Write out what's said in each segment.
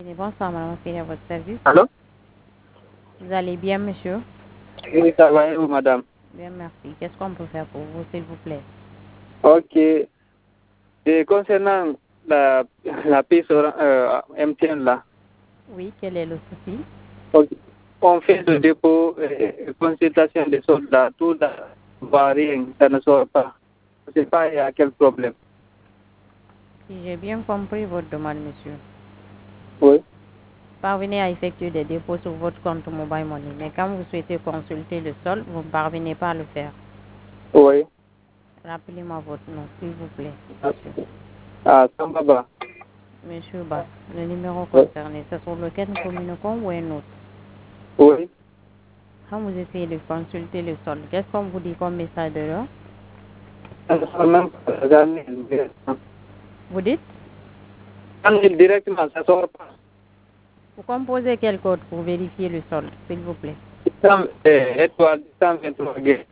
Bonsoir, madame, c'est à votre service. Allô? Vous allez bien, monsieur? Oui, ça va, et vous, madame? Bien, merci. Qu'est-ce qu'on peut faire pour vous, s'il vous plaît? Ok. Et concernant la piste MTN, là, Oui, quel est le souci? ok, on fait le dépôt, consultation des soldats, tout là, va rien, ça ne sort pas. Je ne sais pas, il y a quel problème. Si j'ai bien compris votre demande, monsieur, Oui. parvenez à effectuer des dépôts sur votre compte Mobile Money. Mais quand vous souhaitez consulter le solde, vous ne parvenez pas à le faire. Oui. Rappelez-moi votre nom, s'il vous plaît, Ah, monsieur. Sambaba. Monsieur Ba, le numéro Oui. concerné, c'est sur lequel nous communiquons ou un autre? Oui. Quand vous essayez de consulter le solde, qu'est-ce qu'on vous dit comme message de l'heure? Ça ne sort même pas. Regardez directement. Vous dites? Directement, ça ne sort pas. Vous composez quel code pour vérifier le solde, s'il vous plaît? Étoile 123 G.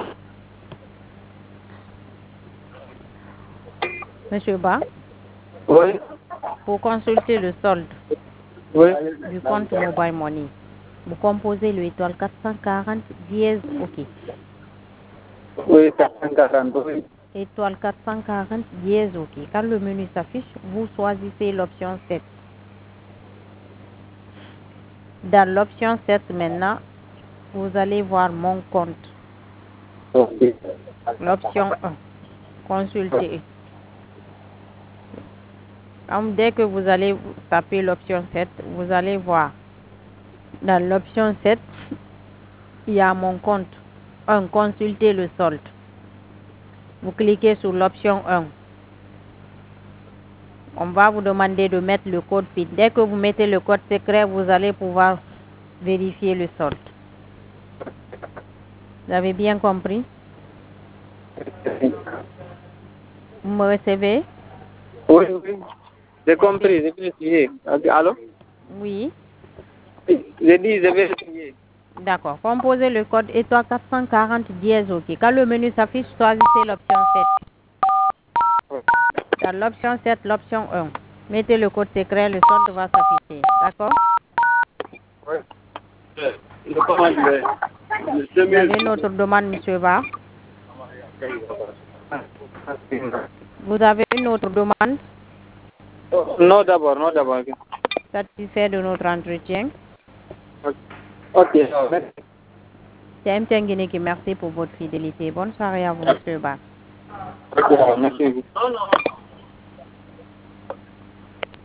Monsieur Ba, Oui. pour consulter le solde Oui. du compte Mobile Money, vous composez le étoile 440 dièse OK. Oui, 440, oui. Étoile 440 dièse OK. Quand le menu s'affiche, vous choisissez l'option 7. Dans l'option 7 maintenant, vous allez voir mon compte. Ok. L'option 1, consulter. Dès que vous allez taper l'option 7, vous allez voir dans l'option 7, il y a mon compte. 1. Consulter le solde. Vous cliquez sur l'option 1. On va vous demander de mettre le code PIN. Dès que vous mettez le code secret, vous allez pouvoir vérifier le solde. Vous avez bien compris? Vous me recevez? Oui, oui. J'ai compris, je vais essayer. Allô? Oui. J'ai dit, je vais essayer. D'accord. Composez le code étoile 440 dièse OK. Quand le menu s'affiche, choisissez l'option 7. Dans l'option 7, l'option 1. Mettez le code secret, le solde va s'afficher. D'accord? Oui. Le Vous avez une autre demande, monsieur Ba? Vous avez une autre demande? Non, d'abord, non, d'abord. Satisfait de notre entretien? Ok, merci. C'est MTN Guinée qui merci pour votre fidélité. Bonne soirée à vous, monsieur Ba. Ok, merci.